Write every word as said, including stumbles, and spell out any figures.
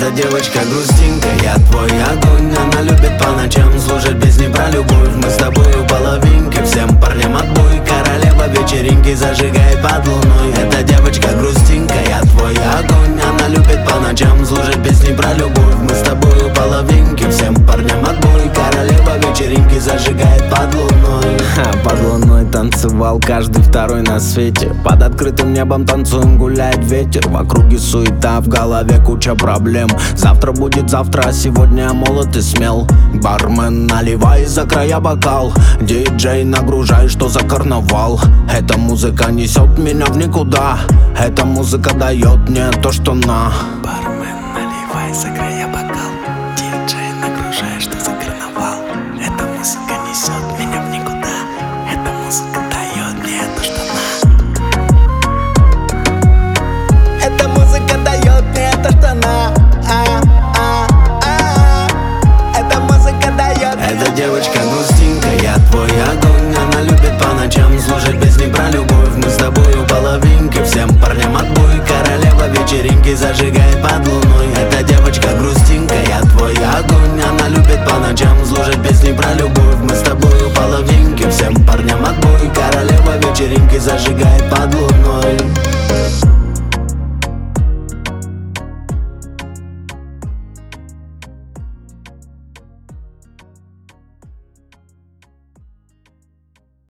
Эта девочка грустинка, я твой огонь. Она любит по ночам слушать песни про любовь. Мы с тобою половинки, всем парням отбой. Королева вечеринки зажигает под луной. Эта девочка грустинка, я твой огонь. Она любит по ночам слушать песни про любовь. Мы с тобою половинки, всем парням отбой. Королева вечеринки зажигает под луной. Ха, под луной танцевал каждый второй на свете. Под открытым небом танцуем, гуляет ветер. В округе суета, в голове куча проблем. Завтра будет завтра, а сегодня я молод и смел. Бармен, наливай за края бокал. Диджей, нагружай, что за карнавал. Эта музыка несет меня в никуда. Эта музыка дает мне то, что на. Бармен, наливай за края бокал. Диджей, нагружай, что за карнавал. Эта музыка несет меня в никуда. Эта музыка дает мне то, что на. Эта музыка дает мне то, что на. А, а, а. Эта музыка дает. Эта девочка грустинка, я твой огонь. Она любит по ночам слушать песни про любовь. Мы с тобою половинки, всем парням отбой. Королева вечеринки зажигает под луной. Эта девочка грустинка, я твой огонь. Она любит по ночам слушать песни про любовь. Мы с тобою половинки, всем парням отбой. Королева вечеринки зажигает под луной.